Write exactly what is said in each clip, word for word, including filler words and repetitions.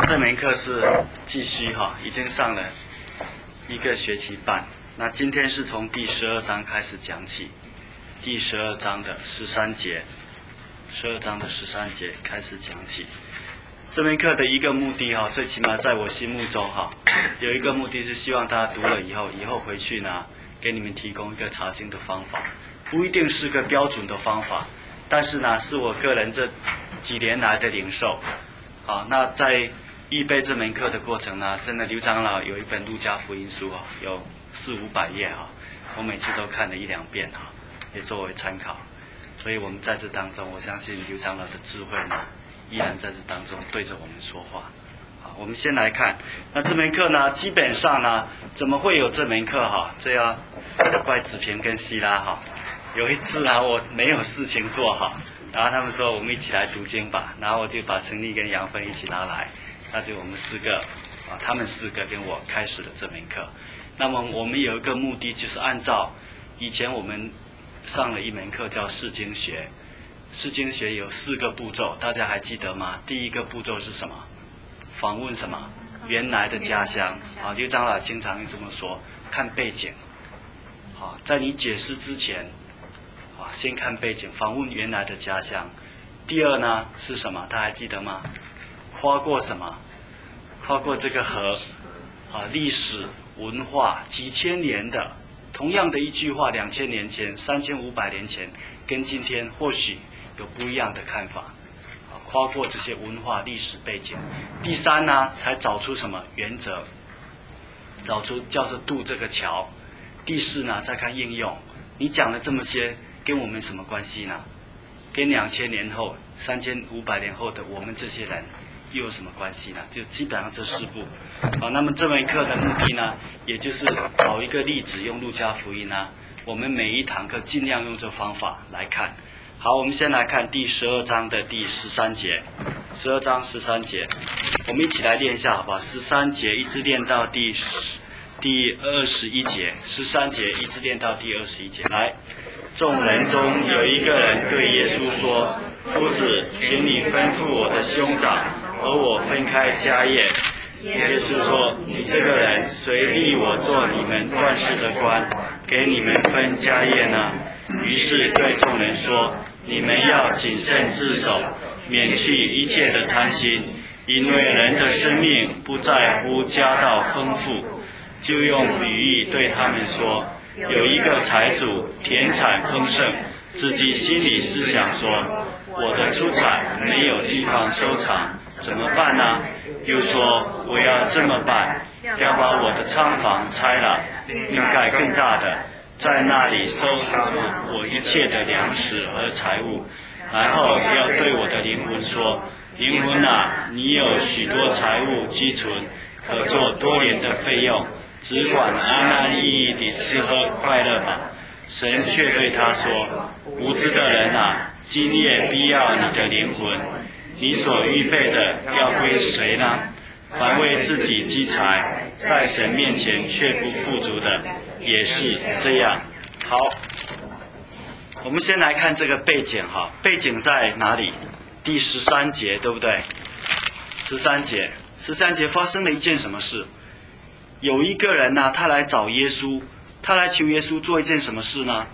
这门课是继续哈，已经上了一个学期半。那今天是从第十二章开始讲起，第十二章的十三节，十二章的十三节开始讲起。这门课的一个目的哈，最起码在我心目中哈，有一个目的是希望大家读了以后，以后回去呢，给你们提供一个查经的方法，不一定是个标准的方法，但是呢，是我个人这几年来的领受。好，那在预备这门课的过程呢，真的刘长老有一本路加福音书啊，有四五百页啊，我每次都看了一两遍啊，也作为参考。所以我们在这当中，我相信刘长老的智慧呢，依然在这当中对着我们说话。好，我们先来看，那这门课呢，基本上呢，怎么会有这门课哈？这要怪子平跟希拉哈。有一次啊，我没有事情做哈，然后他们说我们一起来读经吧，然后我就把陈丽跟杨芬一起拉来，那就我们四个啊，他们四个跟我开始了这门课。那么我们有一个目的，就是按照以前我们上了一门课叫释经学，释经学有四个步骤，大家还记得吗？第一个步骤是什么？访问什么？原来的家乡啊，刘长老经常这么说，看背景。好，在你解释之前，啊，先看背景，访问原来的家乡。第二呢是什么？大家还记得吗？跨过什么？跨过这个河，啊，历史文化几千年的，同样的一句话，两千年前、三千五百年前，跟今天或许有不一样的看法。啊，跨过这些文化历史背景。第三呢，才找出什么原则？找出叫做渡这个桥。第四呢，再看应用。你讲了这么些，跟我们什么关系呢？跟两千年后、三千五百年后的我们这些人又有什么关系呢？就基本上这四步。好，那么这门课的目的呢，也就是找一个例子，用路加福音呢，我们每一堂课尽量用这方法来看。好，我们先来看第十二章的第十三节。十二章十三节，我们一起来练一下，好不好？十三节一直练到第十。第二十一节，十三节一直练到第二十一节。来，众人中有一个人对耶稣说：“夫子，请你吩咐我的兄长和我分开家业。”耶稣说：“你这个人，谁立我做你们万事的官，给你们分家业呢？”于是对众人说：“你们要谨慎自守，免去一切的贪心，因为人的生命不在乎家道丰富。”就用比喻对他们说，有一个财主田产丰盛，自己心里思想说，我的出产没有地方收藏，怎么办呢？又说，我要这么办，要把我的仓房拆了，另盖更大的，在那里收藏我一切的粮食和财物，然后要对我的灵魂说，灵魂啊，你有许多财物积存，可做多年的费用，只管安安逸逸地吃喝快乐吧。神却对他说，无知的人啊，今夜必要你的灵魂，你所预备的要归谁呢？凡为自己积财，在神面前却不富足的，也是这样。好，我们先来看这个背景哈，背景在哪里？第十三节，对不对？十三节，十三节发生了一件什么事？有一个人呢、啊，他来找耶稣，他来求耶稣做一件什么事呢？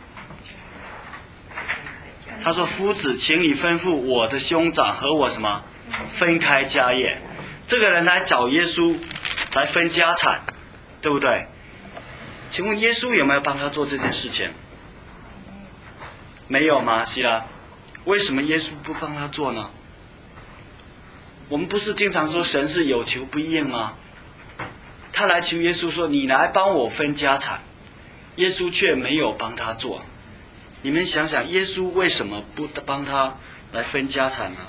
他说：“夫子，请你吩咐我的兄长和我什么分开家业。”这个人来找耶稣来分家产，对不对？请问耶稣有没有帮他做这件事情？没有吗？希拉，为什么耶稣不帮他做呢？我们不是经常说神是有求不应吗？他来求耶稣说：“你来帮我分家产。”耶稣却没有帮他做。你们想想，耶稣为什么不帮他来分家产呢？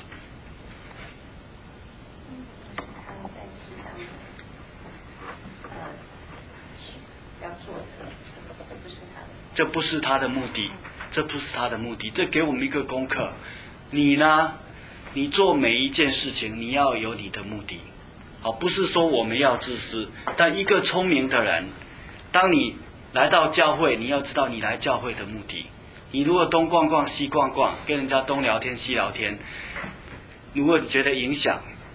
这不是他的目的，这不是他的目的。这给我们一个功课。你呢？你做每一件事情，你要有你的目的。好，不是说我们要自私，但一个聪明的人，当你来到教会，你要知道你来教会的目的。你如果东逛逛西逛逛，跟人家东聊天西聊天，如果你觉得影响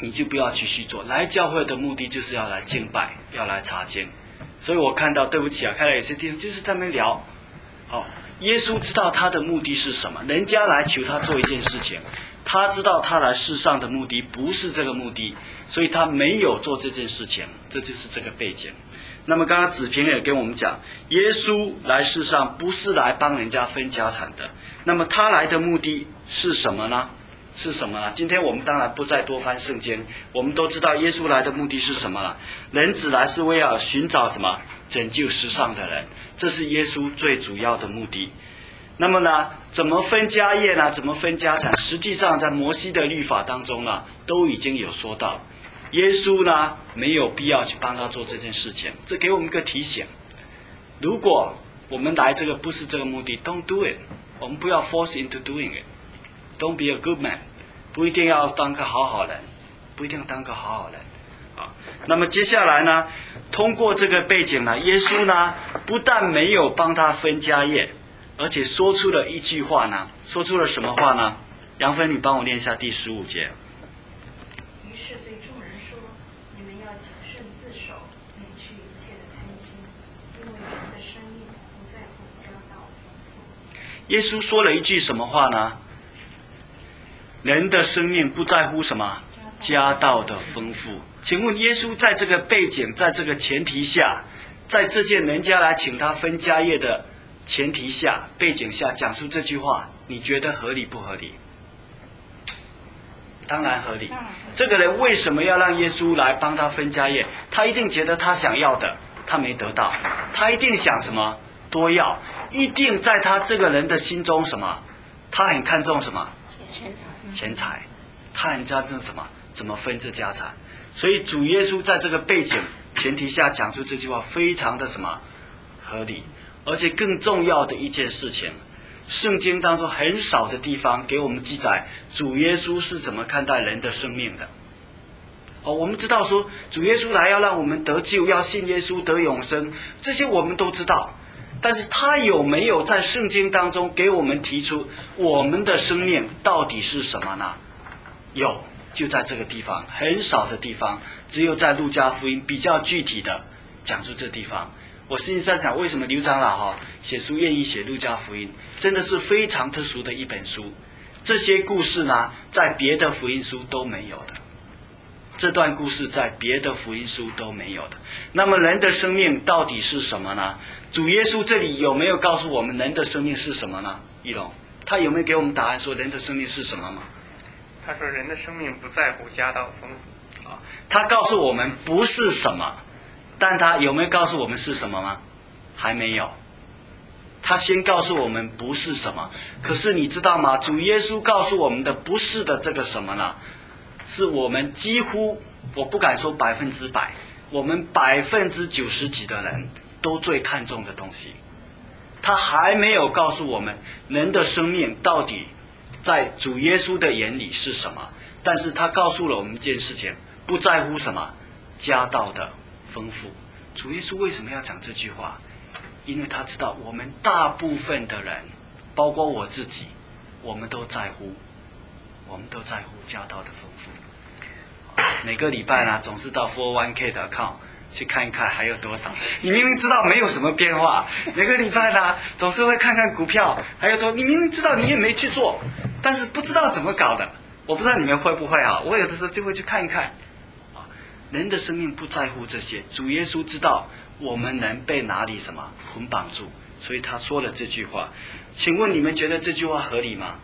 你就不要继续做。来教会的目的就是要来敬拜，要来查经。所以我看到，对不起啊，看到有些地方就是在那边聊，哦，耶稣知道他的目的是什么，人家来求他做一件事情，他知道他来世上的目的不是这个目的，所以他没有做这件事情，这就是这个背景。那么刚刚子平也跟我们讲，耶稣来世上不是来帮人家分家产的，那么他来的目的是什么呢？是什么呢？今天我们当然不再多翻圣经，我们都知道耶稣来的目的是什么了。人子来是为了寻找什么？拯救世上的人，这是耶稣最主要的目的。那么呢，怎么分家业呢？怎么分家产？实际上在摩西的律法当中呢，都已经有说到。耶稣呢，没有必要去帮他做这件事情，这给我们一个提醒。如果我们来这个不是这个目的 ，Don't do it。我们不要 force into doing it。Don't be a good man。不一定要当个好好人，不一定要当个好好人。啊，那么接下来呢，通过这个背景呢，耶稣呢，不但没有帮他分家业，而且说出了一句话呢，说出了什么话呢？杨芬，你帮我念一下第十五节。 于是对众人说：“你们要谨慎自守，免去一切的贪心，因为人的生命不在乎家道丰富。” 耶稣说了一句什么话呢？人的生命不在乎什么？家道的丰富。请问耶稣在这个背景，在这个前提下，在这件人家来请他分家业的前提下、背景下讲出这句话，你觉得合理不合理？当然合理。这个人为什么要让耶稣来帮他分家业？他一定觉得他想要的他没得到，他一定想什么多要，一定在他这个人的心中什么？他很看重什么？钱财。他很看重什么？怎么分这家产？所以主耶稣在这个背景前提下讲出这句话，非常的什么合理。而且更重要的一件事情，圣经当中很少的地方给我们记载主耶稣是怎么看待人的生命的。哦，我们知道说主耶稣来要让我们得救，要信耶稣得永生，这些我们都知道。但是他有没有在圣经当中给我们提出我们的生命到底是什么呢？有，就在这个地方，很少的地方，只有在路加福音比较具体的讲出这地方。我心里在想，为什么刘长老哈写书愿意写路加福音，真的是非常特殊的一本书。这些故事呢，在别的福音书都没有的。这段故事在别的福音书都没有的。那么人的生命到底是什么呢？主耶稣这里有没有告诉我们人的生命是什么呢？一龙，他有没有给我们答案说人的生命是什么吗？ 他说人的生命不在乎家道丰富。 啊，他告诉我们不是什么，但他有没有告诉我们是什么吗？还没有。他先告诉我们不是什么，可是你知道吗？主耶稣告诉我们的不是的这个什么呢？是我们几乎，我不敢说百分之百，我们百分之九十几的人都最看重的东西。他还没有告诉我们人的生命到底在主耶稣的眼里是什么，但是他告诉了我们一件事情，不在乎什么家道的丰富。主耶稣为什么要讲这句话？因为他知道我们大部分的人，包括我自己，我们都在乎我们都在乎家道的丰富。每个礼拜呢，总是到 四零一 k 的 account 去看一看还有多少。你明明知道没有什么变化，每个礼拜呢，总是会看看股票还有多。你明明知道你也没去做，但是不知道怎么搞的。我不知道你们会不会啊？我有的时候就会去看一看。人的生命不在乎这些，主耶稣知道我们能被哪里什么捆绑住，所以他说了这句话。请问你们觉得这句话合理吗？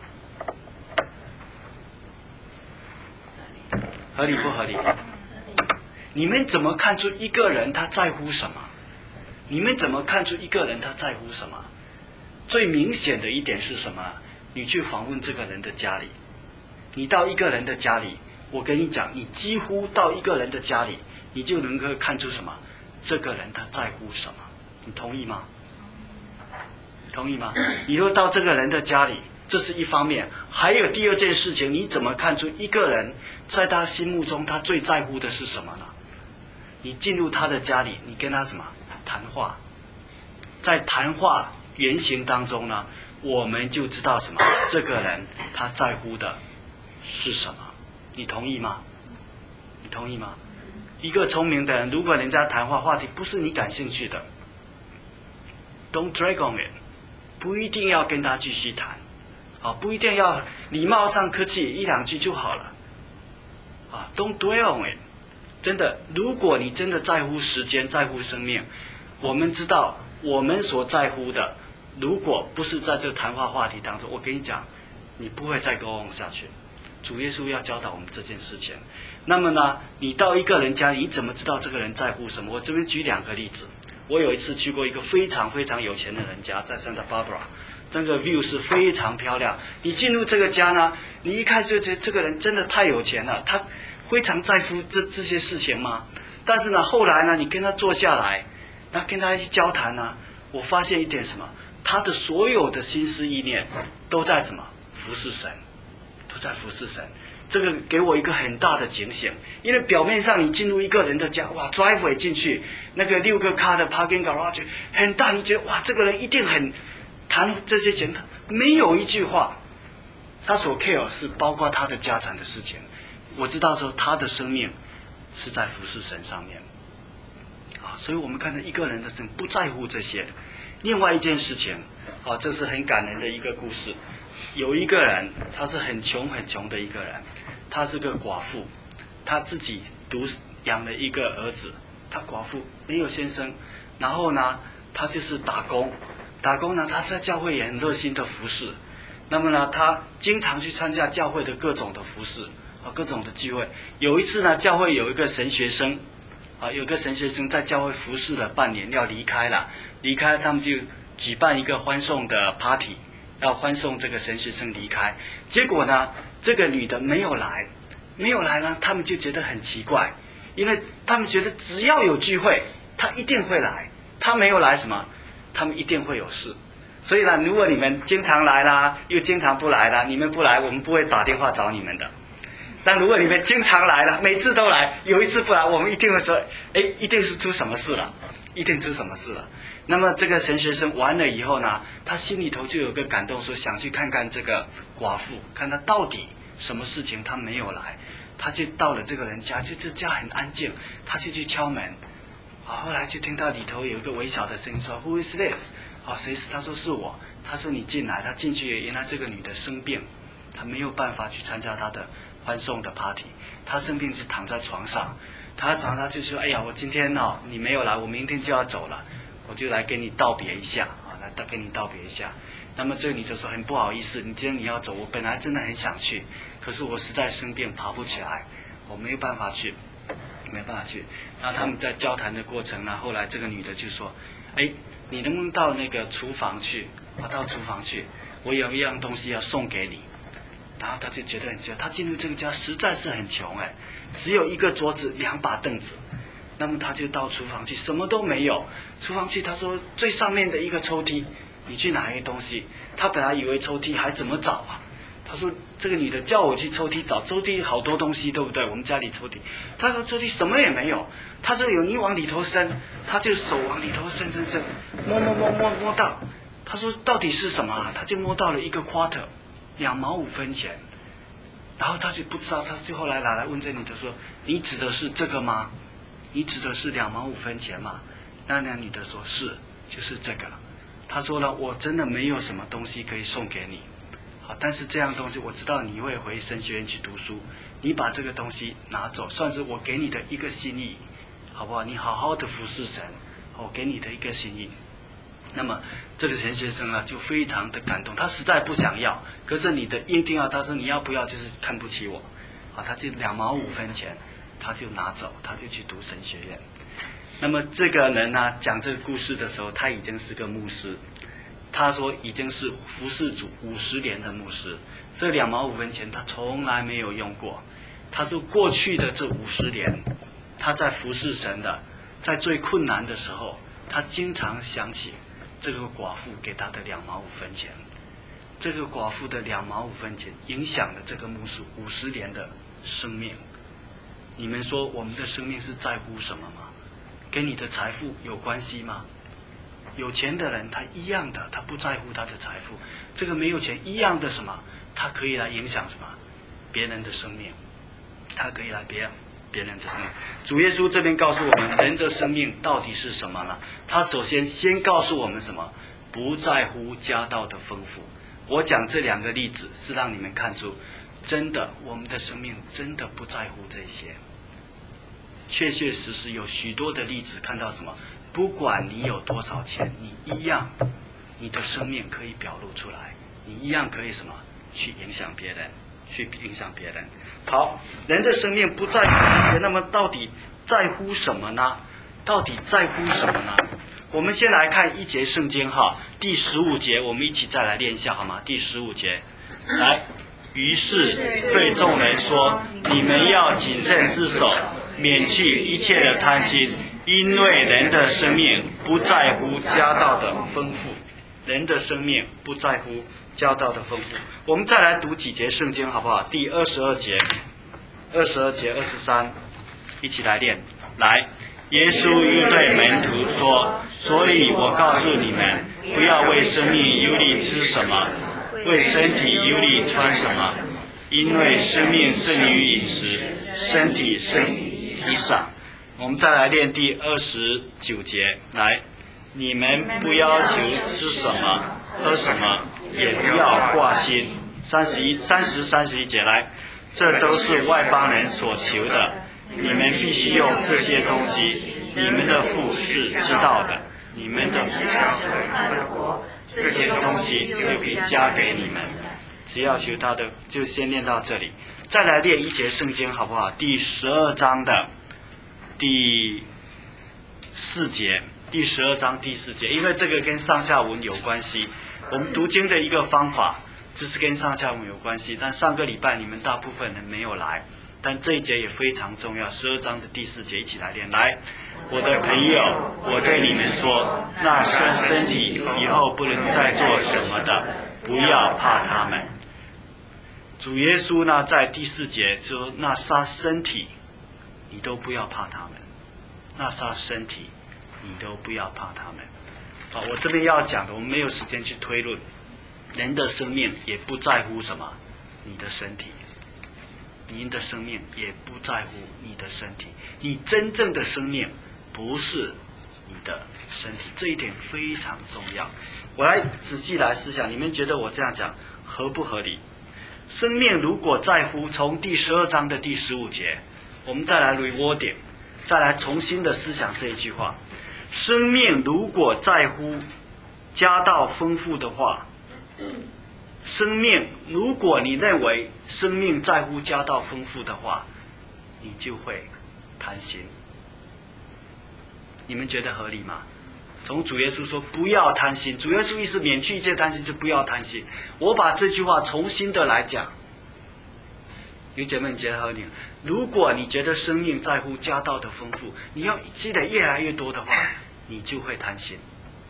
合理不合理？你们怎么看出一个人他在乎什么？你们怎么看出一个人他在乎什么？最明显的一点是什么？你去访问这个人的家里，你到一个人的家里，我跟你讲，你几乎到一个人的家里，你就能够看出什么？这个人他在乎什么？你同意吗？同意吗？你若到这个人的家里，这是一方面，还有第二件事情，你怎么看出一个人在他心目中他最在乎的是什么呢？你进入他的家里，你跟他什么谈话，在谈话原型当中呢，我们就知道什么，这个人他在乎的是什么。你同意吗？ 你同意吗？一个聪明的人，如果人家谈话话题不是你感兴趣的 ，Don't drag on it， 不一定要跟他继续谈，啊，不一定要礼貌上客气一两句就好了，啊 ，Don't dwell on it。真的，如果你真的在乎时间，在乎生命，我们知道我们所在乎的，如果不是在这个谈话话题当中，我跟你讲，你不会再 go on 下去。主耶稣要教导我们这件事情。那么呢，你到一个人家里，你怎么知道这个人在乎什么？我这边举两个例子。我有一次去过一个非常非常有钱的人家，在 Santa Barbara， 那个 view 是非常漂亮。你进入这个家呢，你一开始就觉得这个人真的太有钱了，他非常在乎这这些事情吗？但是呢，后来呢，你跟他坐下来，那跟他一交谈呢，我发现一点什么？他的所有的心思意念都在什么？服侍神，都在服侍神。这个给我一个很大的警醒，因为表面上你进入一个人的家，哇 ，driveway 进去，那个六个卡的 parking garage 很大，你觉得哇，这个人一定很谈这些钱，他没有一句话，他所 care 是包括他的家产的事情。我知道说他的生命是在服侍神上面，啊，所以我们看到一个人的生不在乎这些。另外一件事情，啊，这是很感人的一个故事。有一个人，他是很穷很穷的一个人，他是个寡妇，他自己独养了一个儿子，他寡妇没有先生，然后呢，他就是打工，打工呢，他在教会也很热心的服侍，那么呢，他经常去参加教会的各种的服侍啊，各种的聚会。有一次呢，教会有一个神学生啊，有个神学生在教会服侍了半年，要离开了，离开他们就举办一个欢送的 party。要欢送这个神学生离开，结果呢，这个女的没有来，没有来呢，他们就觉得很奇怪，因为他们觉得只要有聚会，她一定会来，她没有来什么，他们一定会有事。所以呢，如果你们经常来啦，又经常不来啦，你们不来，我们不会打电话找你们的。但如果你们经常来了，每次都来，有一次不来，我们一定会说，哎，一定是出什么事了，一定出什么事了。那么这个神学生完了以后呢，他心里头就有个感动，说想去看看这个寡妇，看他到底什么事情他没有来。他就到了这个人家，就这家很安静，他就去敲门，啊，后来就听到里头有一个微小的声音说 Who is this？ 啊，谁是？他说是我。他说你进来。他进去，原来这个女的生病，她没有办法去参加她的欢送的 party， 她生病是躺在床上，她床上就说，哎呀，我今天哦你没有来，我明天就要走了。我就来跟你道别一下啊，来跟你道别一下。那么这个女的说很不好意思，你今天你要走，我本来真的很想去，可是我实在生病爬不起来，我没有办法去，没办法去。然后他们在交谈的过程呢，后来这个女的就说，哎，你能不能到那个厨房去？我到厨房去，我有一样东西要送给你。然后他就觉得很穷，他进入这个家实在是很穷哎，只有一个桌子，两把凳子。那么他就到厨房去，什么都没有。厨房去，他说最上面的一个抽屉，你去拿一个东西。他本来以为抽屉还怎么找啊？他说这个女的叫我去抽屉找，抽屉好多东西，对不对？我们家里抽屉，他说抽屉什么也没有。他说有，你往里头伸，他就手往里头伸伸伸，摸摸摸摸摸到。他说到底是什么啊？他就摸到了一个 quarter， 两毛五分钱。然后他就不知道，他就后来拿来问这女的说，你指的是这个吗？你指的是两毛五分钱吗？那那女的说是，就是这个。他说了，我真的没有什么东西可以送给你，好，但是这样东西我知道你会回神学院去读书，你把这个东西拿走，算是我给你的一个心意，好不好？你好好的服侍神，我给你的一个心意。那么这个神学生呢，就非常的感动，他实在不想要，可是你的一定要，他说你要不要就是看不起我，好，他就两毛五分钱。他就拿走，他就去读神学院。那么这个人呢，讲这个故事的时候，他已经是个牧师。他说已经是服侍主五十年的牧师，这两毛五分钱他从来没有用过。他说过去的这五十年，他在服侍神的，在最困难的时候，他经常想起这个寡妇给他的两毛五分钱。这个寡妇的两毛五分钱影响了这个牧师五十年的生命。你们说我们的生命是在乎什么吗？跟你的财富有关系吗？有钱的人他一样的，他不在乎他的财富。这个没有钱一样的什么？他可以来影响什么？别人的生命，他可以来别别人的生命。主耶稣这边告诉我们，人的生命到底是什么呢？他首先先告诉我们什么？不在乎家道的丰富。我讲这两个例子是让你们看出，真的我们的生命真的不在乎这些。确确实实有许多的例子看到什么？不管你有多少钱，你一样，你的生命可以表露出来，你一样可以什么？去影响别人，去影响别人。好，人的生命不在乎这些，那么到底在乎什么呢？到底在乎什么呢？我们先来看一节圣经哈，第十五节，我们一起再来练一下好吗？第十五节，来，于是对众人说：你们要谨慎自守，免去一切的贪心，因为人的生命不在乎家道的丰富。人的生命不在乎家道的丰富。我们再来读几节圣经好不好？第二十二节、二十二节、二十三，一起来练。来，耶稣又对门徒说：所以我告诉你们，不要为生命忧虑吃什么，为身体忧虑穿什么，因为生命胜于饮食，身体胜于衣裳。我们再来练第二十九节。来，你们不要求吃什么喝什么，也不要挂心。三十一、三十、三十一节来，这都是外邦人所求的，你们必须用这些东西，你们的父是知道的。你们的父这些东西就必加给你们。只要求他的，就先念到这里。再来练一节圣经好不好？第十二章的第四节。第十二章第四节，因为这个跟上下文有关系，我们读经的一个方法，这是跟上下文有关系。但上个礼拜你们大部分人没有来，但这一节也非常重要。十二章的第四节，一起来练。来，我的朋友，我对你们说，那杀身体以后不能再做什么的，不要怕他们。主耶稣呢，在第四节说，那杀身体，你都不要怕他们。那杀身体，你都不要怕他们。好，我这边要讲的，我们没有时间去推论。人的生命也不在乎什么，你的身体。您的生命也不在乎你的身体。你真正的生命不是你的身体，这一点非常重要。我来仔细来思想，你们觉得我这样讲合不合理？生命如果在乎，从第十二章的第十五节，我们再来 rewarding， 再来重新的思想这一句话。生命如果在乎家道丰富的话，生命如果你认为生命在乎家道丰富的话，你就会贪心。你们觉得合理吗？从主耶稣说不要贪心，主耶稣意思免去一切贪心，就不要贪心。我把这句话重新的来讲，有姐妹你觉得合理？如果你觉得生命在乎家道的丰富，你要积累越来越多的话，你就会贪心。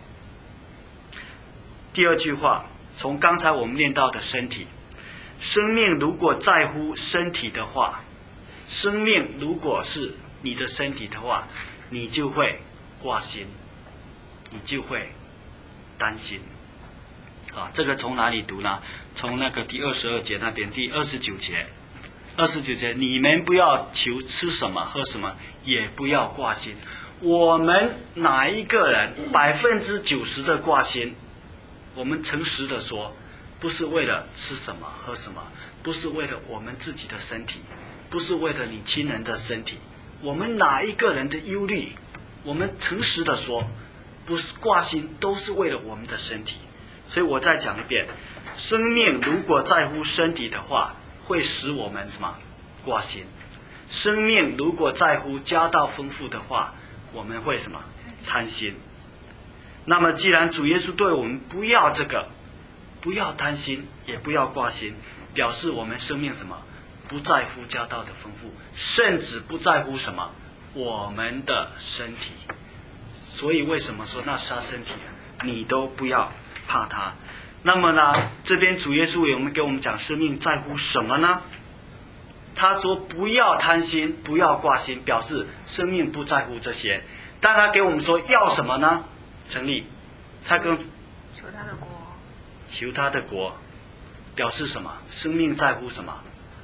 第二句话，从刚才我们念到的身体，生命如果在乎身体的话，生命如果是你的身体的话，你就会挂心，你就会担心。啊，这个从哪里读呢？从那个第二十二节那边，第二十九节。二十九节，你们不要求吃什么喝什么，也不要挂心。我们哪一个人百分之九十的挂心，我们诚实的说，不是为了吃什么喝什么，不是为了我们自己的身体，不是为了你亲人的身体。我们哪一个人的忧虑，我们诚实的说，不是挂心，都是为了我们的身体。所以我再讲一遍，生命如果在乎身体的话，会使我们什么挂心。生命如果在乎家道丰富的话，我们会什么贪心。那么既然主耶稣对我们不要这个，不要贪心，也不要挂心，表示我们生命什么不在乎家道的丰富，甚至不在乎什么我们的身体。所以为什么说那杀身体你都不要怕它？那么呢，这边主耶稣有没有给我们讲生命在乎什么呢？他说不要贪心，不要挂心，表示生命不在乎这些。但他给我们说要什么呢？成立，他跟求他的国， 求他的国，表示什么？生命在乎什么？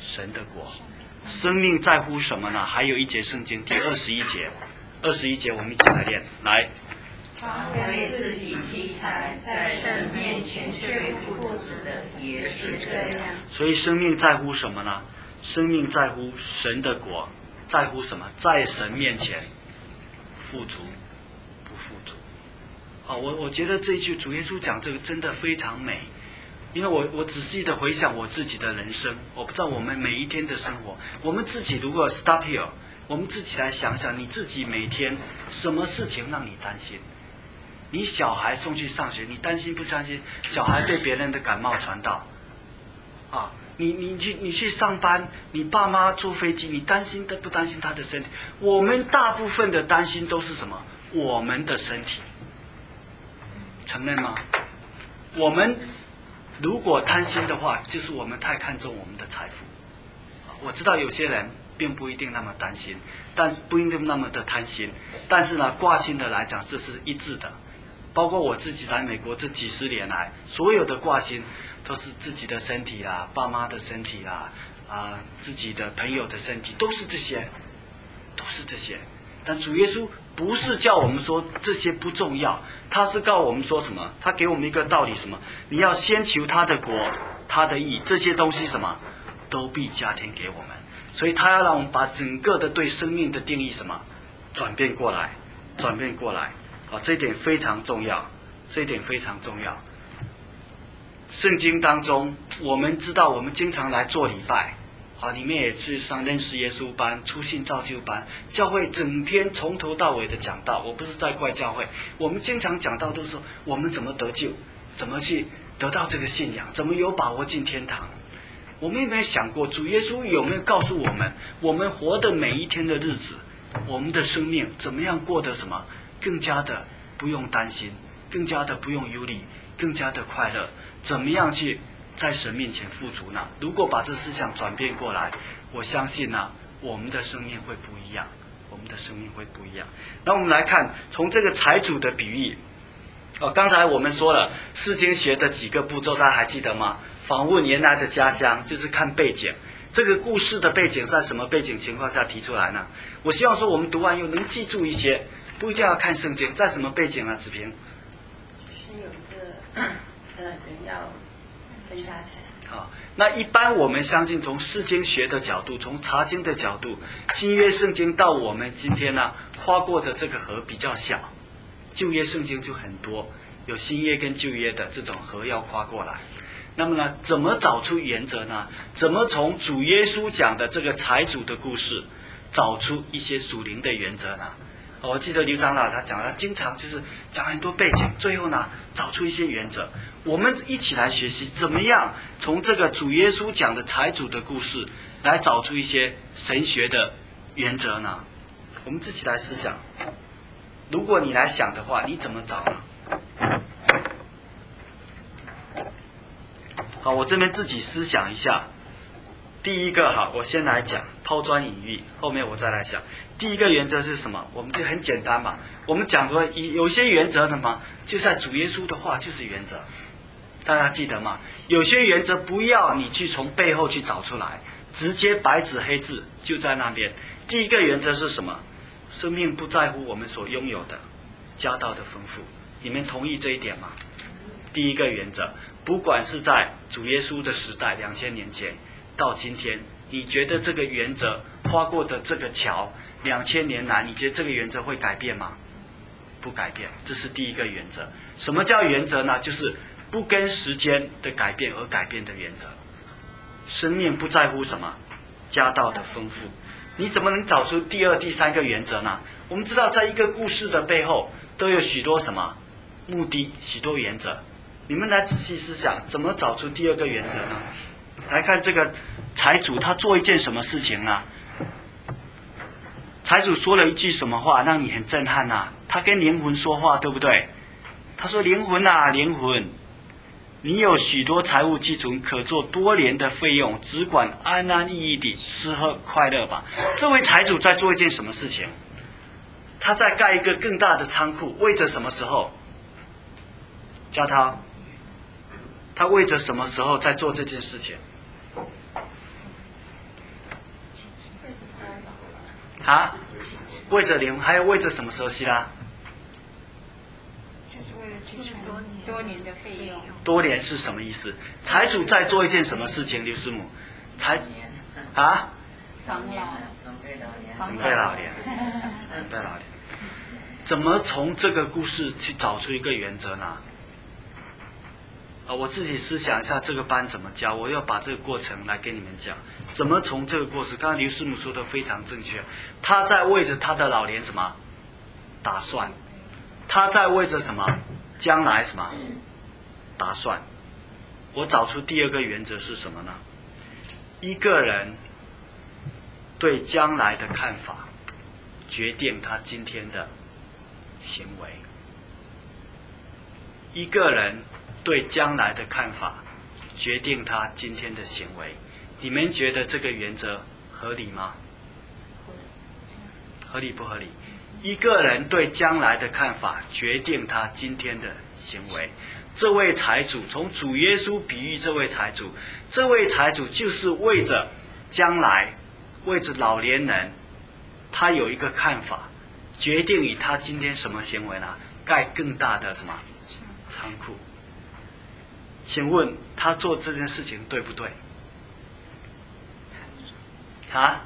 神的国。生命在乎什么呢？还有一节圣经第二十一节，二十一节我们一起来念，来。 凡为自己积财，在神面前却不富足的，也是这样。 所以生命在乎什么呢？生命在乎神的国，在乎什么？在神面前富足不富足。好，我我觉得这一句主耶稣讲这个真的非常美，因为我我仔细的回想我自己的人生，我不知道我们每一天的生活，我们自己如果 stop here， 我们自己来想想，你自己每天什么事情让你担心？你小孩送去上学，你担心不担心小孩被别人的感冒传到？啊，你你去你去上班，你爸妈坐飞机，你担心不担心他的身体？我们大部分的担心都是什么？我们的身体，承认吗？我们如果贪心的话，就是我们太看重我们的财富。我知道有些人并不一定那么担心，但是不一定那么的贪心，但是呢，挂心的来讲，这是一致的。包括我自己来美国这几十年来，所有的挂心都是自己的身体啊，爸妈的身体啊，啊，自己的朋友的身体，都是这些，都是这些。但主耶稣不是叫我们说这些不重要，他是告我们说什么？他给我们一个道理，什么？你要先求他的国，他的义，这些东西什么都必加添给我们。所以他要让我们把整个的对生命的定义什么转变过来，转变过来。啊，这一点非常重要，这一点非常重要。圣经当中，我们知道我们经常来做礼拜，啊，你们也去上认识耶稣班、初信造就班，教会整天从头到尾的讲道。我不是在怪教会，我们经常讲道都是我们怎么得救，怎么去得到这个信仰，怎么有把握进天堂。我们有没有想过，主耶稣有没有告诉我们，我们活的每一天的日子，我们的生命怎么样过得什么？更加的不用担心，更加的不用忧虑，更加的快乐。怎么样去在神面前富足呢？如果把这思想转变过来，我相信呢、啊，我们的生命会不一样，我们的生命会不一样。那我们来看，从这个财主的比喻，哦，刚才我们说了释经学的几个步骤，大家还记得吗？访问原来的家乡，就是看背景。这个故事的背景在什么背景情况下提出来呢？我希望说我们读完以后能记住一些。不一定要看圣经，在什么背景啊？子平， 是有一个呃人要分家产。 好，那一般我们相信，从释经学的角度，从查经的角度，新约圣经到我们今天呢、啊，跨过的这个河比较小，旧约圣经就很多，有新约跟旧约的这种河要跨过来。那么呢，怎么找出原则呢？怎么从主耶稣讲的这个财主的故事，找出一些属灵的原则呢？我记得刘长老他讲，他经常就是讲很多背景，最后呢找出一些原则。我们一起来学习，怎么样从这个主耶稣讲的财主的故事，来找出一些神学的原则呢？我们自己来思想。如果你来想的话，你怎么找呢？好，我这边自己思想一下。第一个哈，我先来讲抛砖引玉，后面我再来想。第一个原则是什么？我们就很简单嘛。我们讲过有些原则的嘛，就在主耶稣的话就是原则，大家记得吗？有些原则不要你去从背后去找出来，直接白纸黑字就在那边。第一个原则是什么？生命不在乎我们所拥有的，家道的丰富。你们同意这一点吗？第一个原则，不管是在主耶稣的时代两千年前到今天，你觉得这个原则跨过的这个桥两千年来，你觉得这个原则会改变吗？不改变，这是第一个原则。什么叫原则呢？就是不跟时间的改变而改变的原则。生命不在乎什么？家道的丰富。你怎么能找出第二、第三个原则呢？我们知道，在一个故事的背后都有许多什么目的，许多原则。你们来仔细思想，怎么找出第二个原则呢？来看这个财主，他做一件什么事情呢？财主说了一句什么话让你很震撼啊？他跟灵魂说话，对不对？他说：灵魂啊，灵魂，你有许多财物积存，可做多年的费用，只管安安逸逸地吃喝快乐吧。这位财主在做一件什么事情？他在盖一个更大的仓库，为着什么时候？教他，他为着什么时候在做这件事情？ 啊，为着灵，还有为着什么时候希拉？ 就是为了继承多年多年的费用。 多年是什么意思？财主在做一件什么事情？刘师母，财啊？ 长老， 准备老年， 准备老年，准备老年。怎么从这个故事去找出一个原则呢？啊，我自己思想一下这个班怎么教，我要把这个过程来跟你们讲。怎么从这个过程？刚刚刘师母说的非常正确，他在为着他的老年什么打算？他在为着什么将来什么打算？我找出第二个原则是什么呢？一个人对将来的看法，决定他今天的行为。一个人对将来的看法，决定他今天的行为。你们觉得这个原则合理吗？合理不合理？一个人对将来的看法，决定他今天的行为。这位财主，从主耶稣比喻这位财主，这位财主就是为着将来，为着老年人，他有一个看法，决定以他今天什么行为呢？盖更大的什么仓库？请问他做这件事情对不对？啊？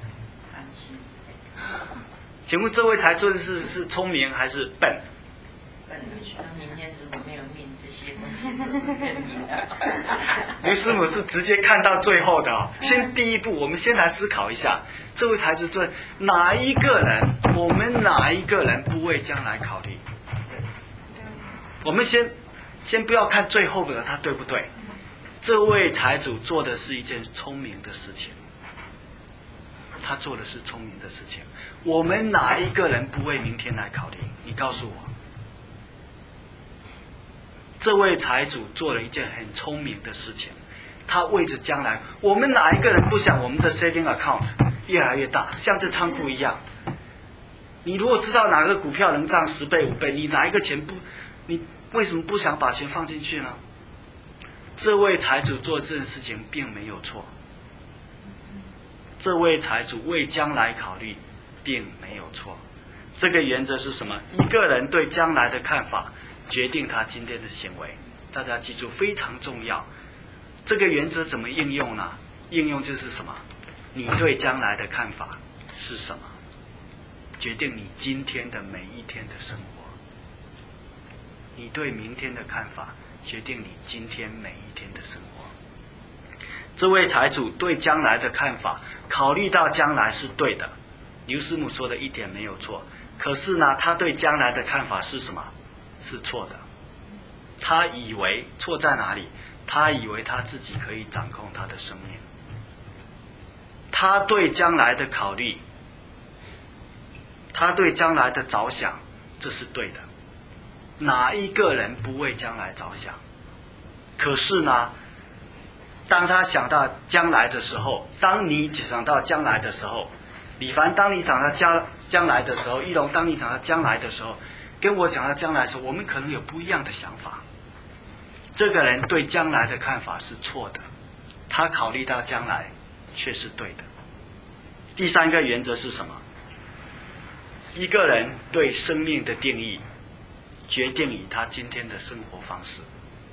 请问这位财主是是聪明还是笨？ 笨的，明天如果没有命，这些东西都是认命的。 刘师母是直接看到最后的哦。先第一步，我们先来思考一下，这位财主做哪一个人？我们哪一个人不为将来考虑？我们先先不要看最后的他对不对。这位财主做的是一件聪明的事情，他做的是聪明的事情。我们哪一个人不为明天来考虑？你告诉我。这位财主做了一件很聪明的事情，他为着将来，我们哪一个人不想我们的 saving account 越来越大，像这仓库一样？你如果知道哪个股票能涨十倍五倍，你哪一个钱不，你为什么不想把钱放进去呢？这位财主做这件事情并没有错，这位财主为将来考虑并没有错。这个原则是什么？一个人对将来的看法决定他今天的行为，大家记住非常重要。这个原则怎么应用呢？应用就是什么？你对将来的看法是什么，决定你今天的每一天的生活。你对明天的看法，决定你今天每一天的生活。这位财主对将来的看法，考虑到将来是对的，刘师母说的一点没有错。可是呢，他对将来的看法是什么？是错的。他以为错在哪里？他以为他自己可以掌控他的生命。他对将来的考虑，他对将来的着想，这是对的。哪一个人不为将来着想？可是呢，当他想到将来的时候，当你想到将来的时候，李凡当你想到将将来的时候，一龙当你想到将来的时候，跟我想到将来的时候，我们可能有不一样的想法。这个人对将来的看法是错的，他考虑到将来却是对的。第三个原则是什么？一个人对生命的定义，决定以他今天的生活方式。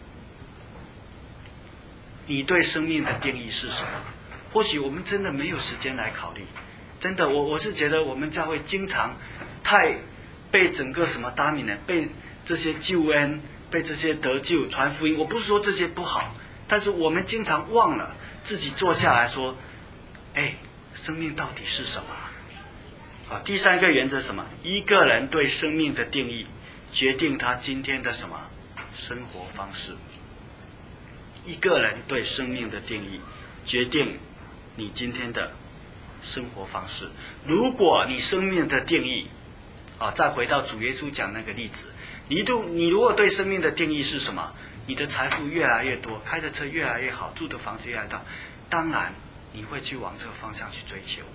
你对生命的定义是什么？或许我们真的没有时间来考虑。真的，我我是觉得我们教会经常太被整个什么达米呢，被这些救恩，被这些得救传福音。我不是说这些不好，但是我们经常忘了自己坐下来说，哎，生命到底是什么？啊，第三个原则是什么？一个人对生命的定义，决定他今天的什么生活方式。一个人对生命的定义，决定你今天的生活方式。如果你生命的定义，啊，再回到主耶稣讲那个例子，你都你如果对生命的定义是什么？你的财富越来越多，开的车越来越好，住的房子越来越大，当然你会去往这个方向去追求。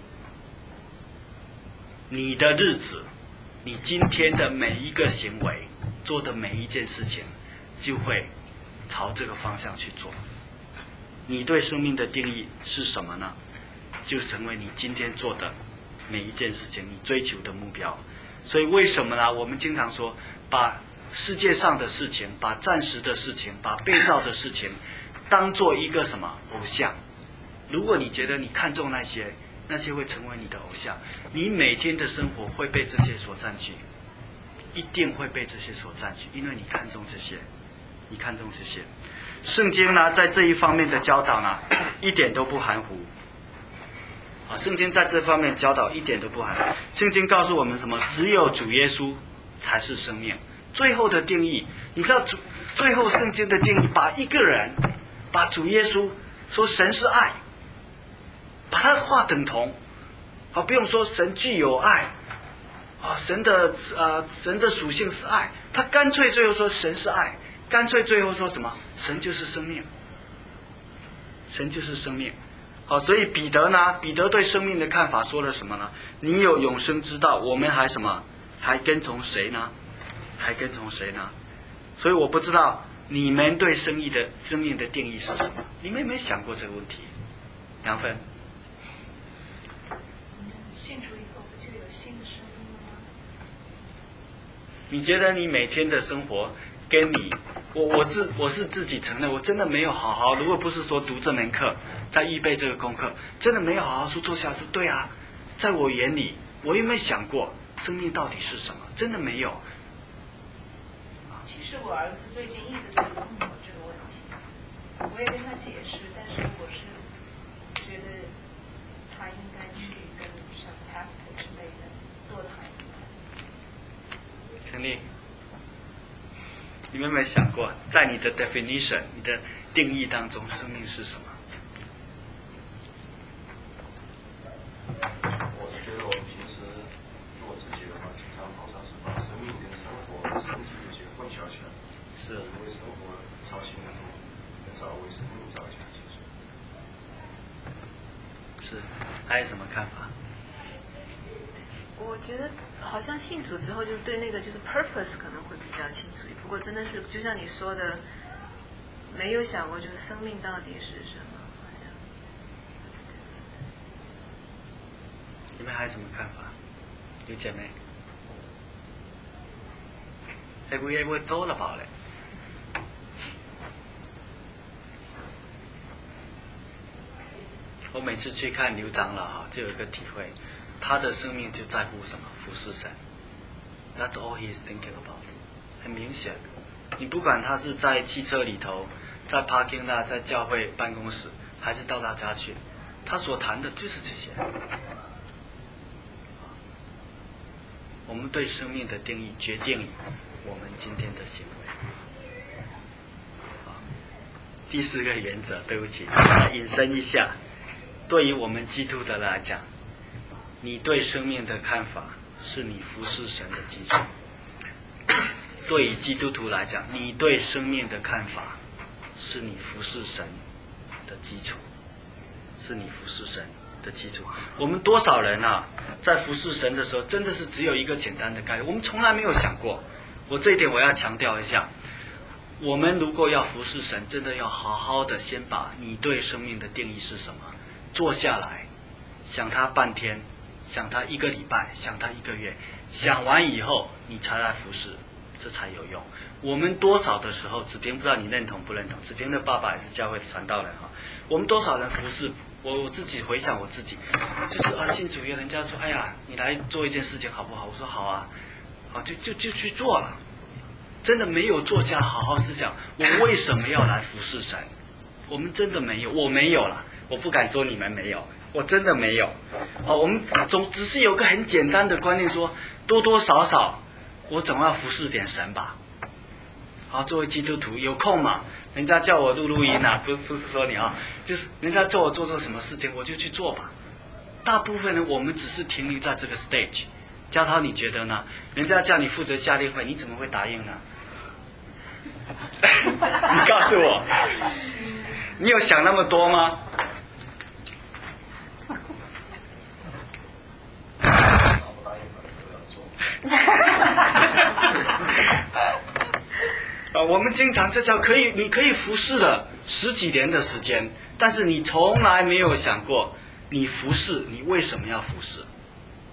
你的日子，你今天的每一个行为，做的每一件事情，就会朝这个方向去做。你对生命的定义是什么呢？就成为你今天做的每一件事情，你追求的目标。所以为什么呢？我们经常说，把世界上的事情，把暂时的事情，把被造的事情，当做一个什么偶像。如果你觉得你看重那些，那些会成为你的偶像，你每天的生活会被这些所占据，一定会被这些所占据，因为你看重这些，你看重这些。圣经呢，在这一方面的教导呢，一点都不含糊。啊，圣经在这方面教导一点都不含糊。圣经告诉我们什么？只有主耶稣才是生命。最后的定义，你知道主最后圣经的定义，把一个人，把主耶稣说神是爱，把他画等同。好，不用说神具有爱，啊，神的呃神的属性是爱，他干脆最后说神是爱。干脆最后说什么？神就是生命，神就是生命。好，所以彼得呢？彼得对生命的看法说了什么呢？你有永生之道，我们还什么？还跟从谁呢？还跟从谁呢？所以我不知道你们对生意的生命的定义是什么？你们有没有想过这个问题？杨芬， 信主以后不就有新的生命了吗？ 你觉得你每天的生活？跟你，我我是我是自己承认，我真的没有好好，如果不是说读这门课，在预备这个功课，真的没有好好说坐下说，对啊，在我眼里，我有没有想过生命到底是什么？真的没有。 其实我儿子最近一直在问我这个问题，我也跟他解释，但是我是觉得他应该去跟像 pastor 之类的多谈一谈。 陈丽。你们有没有想过，在你的 definition、你的定义当中，生命是什么？ 我是觉得我们平时做自己的话，经常常常是把生命跟生活、身体有些混淆起来。 是。 为生活操心的多，很少为生命着想。 是。还有什么看法？ 我觉得好像信主之后，就是对那个就是 purpose 可能会比较清楚。不过真的是就像你说的，没有想过就是生命到底是什么，好像。 你们还有什么看法？有姐妹 ？Have we ever thought about it？ 我每次去看刘长老哈，就有一个体会。他的生命就在乎什么？服侍神。That's all he is thinking about。很明显，你不管他是在汽车里头，在 parking lot， 在教会办公室，还是到他家去，他所谈的就是这些。我们对生命的定义决定我们今天的行为。第四个原则，对不起，引申一下，对于我们基督徒来讲。你对生命的看法是你服侍神的基础。对于基督徒来讲，你对生命的看法是你服侍神的基础，是你服侍神的基础。我们多少人啊，在服侍神的时候，真的是只有一个简单的概念，我们从来没有想过。我这一点我要强调一下，我们如果要服侍神，真的要好好的先把你对生命的定义是什么，坐下来想它半天。想他一个礼拜，想他一个月，想完以后你才来服侍，这才有用。我们多少的时候，子平不知道你认同不认同？子平的爸爸也是教会传道人哈。我们多少人服侍？我我自己回想我自己，就是啊，信主约人家说，哎呀，你来做一件事情好不好？我说好啊，好就就就去做了。真的没有坐下好好思想，我为什么要来服侍神？我们真的没有，我没有了，我不敢说你们没有。我真的没有，哦，我们总只是有个很简单的观念说，多多少少，我总要服侍点神吧。好，作为基督徒有空嘛，人家叫我录录音啊，不不是说你啊，就是人家叫我做做什么事情，我就去做吧。大部分人我们只是停留在这个 stage。教涛，你觉得呢？人家叫你负责夏令会，你怎么会答应呢？你告诉我，你有想那么多吗？啊，我们经常这叫可以，你可以服侍了十几年的时间，但是你从来没有想过，你服侍，你为什么要服侍？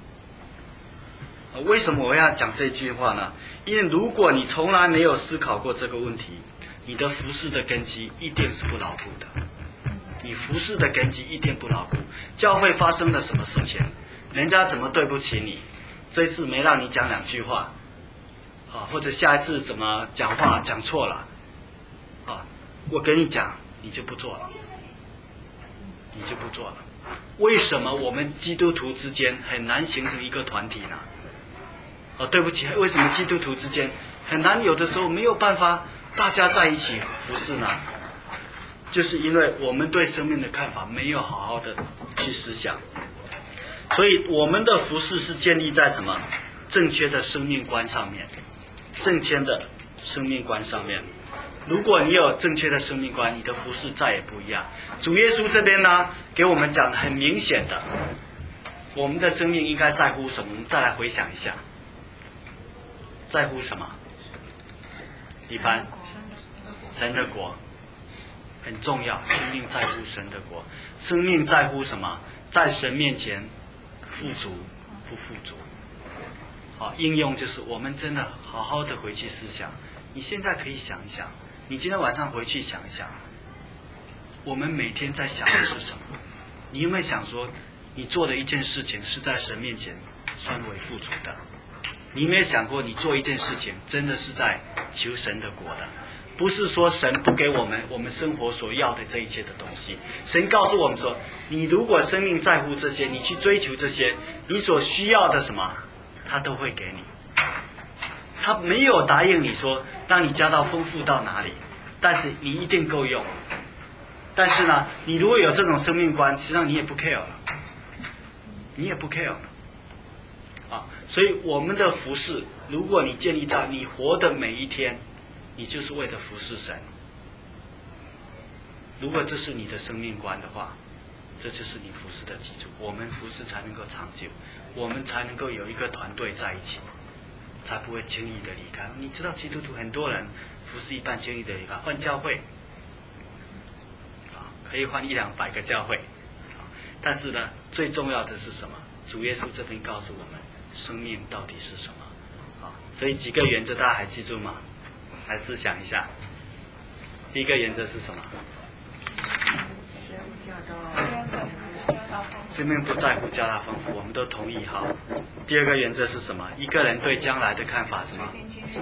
为什么我要讲这句话呢？因为如果你从来没有思考过这个问题，你的服事的根基一定是不牢固的。你服事的根基一定不牢固。教会发生了什么事情？人家怎么对不起你？这一次没让你讲两句话，啊，或者下一次怎么讲话讲错了，啊，我跟你讲，你就不做了，你就不做了。为什么我们基督徒之间很难形成一个团体呢？哦，对不起，为什么基督徒之间很难有的时候没有办法大家在一起服侍呢？就是因为我们对生命的看法没有好好的去思想，所以我们的服侍是建立在什么？正确的生命观上面，正确的生命观上面。如果你有正确的生命观，你的服侍再也不一样。主耶稣这边呢，给我们讲很明显的，我们的生命应该在乎什么？我们再来回想一下，在乎什么？一般神的国很重要，生命在乎神的国。生命在乎什么？在神面前富足不富足？好，应用就是我们真的好好的回去思想。你现在可以想一想，你今天晚上回去想一想，我们每天在想的是什么？你有没有想说，你做的一件事情是在神面前算为富足的？你有没有想过，你做一件事情真的是在求神的国的？不是说神不给我们我们生活所要的这一切的东西。神告诉我们说，你如果生命在乎这些，你去追求这些，你所需要的什么，他都会给你。他没有答应你说让你家道丰富到哪里，但是你一定够用。但是呢，你如果有这种生命观，实际上你也不 care 了，你也不 care 了啊。所以我们的服事，如果你建立在你活的每一天，你就是为了服侍神。如果这是你的生命观的话，这就是你服事的基础。我们服事才能够长久，我们才能够有一个团队在一起，才不会轻易的离开。你知道基督徒很多人服侍一半轻易的离开，换教会啊，可以换一两百个教会啊。但是呢，最重要的是什么？主耶稣这边告诉我们，生命到底是什么啊？所以几个原则大家还记住吗？来思想一下。第一个原则是什么？生命不在乎加大丰富，我们都同意哈。第二个原则是什么？一个人对将来的看法是什么？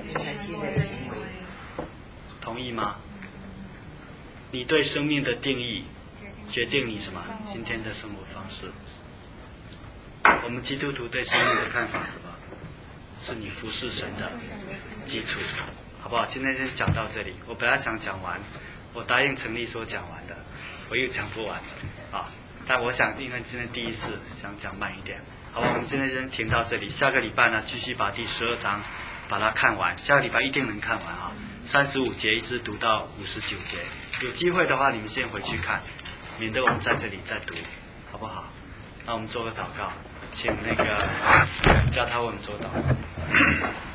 同意吗？你对生命的定义决定你什么？今天的生活方式。我们基督徒对生命的看法是什么？是你服侍神的基础，好不好？今天先讲到这里。我本来想讲完，我答应陈丽说讲完的，我又讲不完啊。但我想，因为今天第一次，想讲慢一点，好吧？我们今天先停到这里。下个礼拜呢，继续把第十二章把它看完。下个礼拜一定能看完啊，三十五节一直读到五十九节。有机会的话，你们先回去看，免得我们在这里再读，好不好？那我们做个祷告，请那个叫他为我们做祷告。